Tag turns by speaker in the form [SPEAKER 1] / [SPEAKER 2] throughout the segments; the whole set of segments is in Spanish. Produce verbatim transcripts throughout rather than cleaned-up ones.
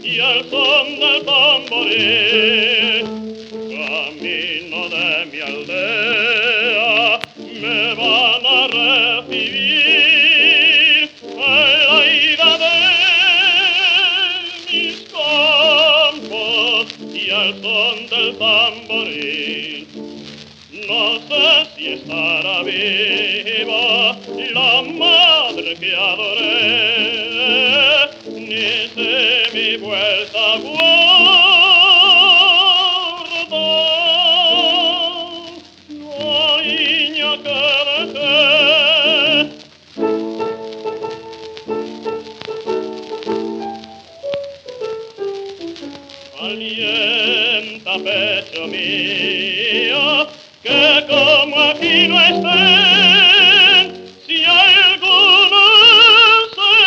[SPEAKER 1] y al son del tamboril, camino de mi aldea, me van a recibir en la ida de mis campos y al son del tamboril. No sé si estará viva la madre que adoré, ni sé mi vuelta a guardar la niña que dejé. Alienta, pecho mío, que como aquí no estén, si alguno se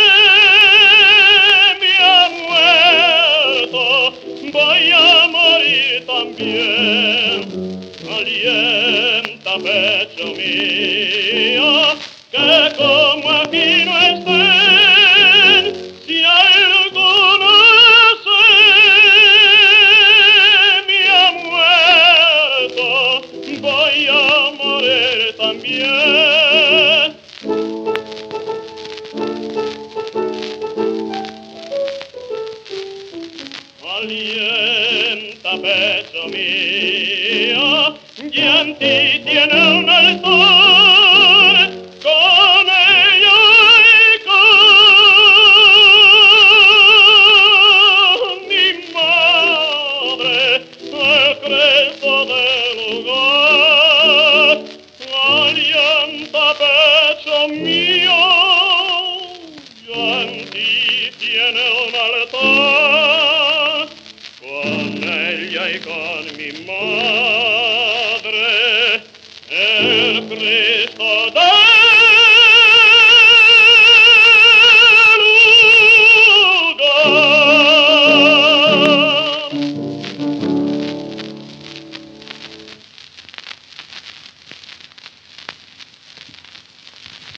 [SPEAKER 1] me ha muerto, voy a morir también. Alienta, pecho mío, que como aquí no estén, si alguno voy a morir también. Alienta, pecho mío, y en ti tiene un altar, con ella y con mi madre, el Cristo del lugar. Alienta, pecho mío, y en ti tiene un altar, con ella y con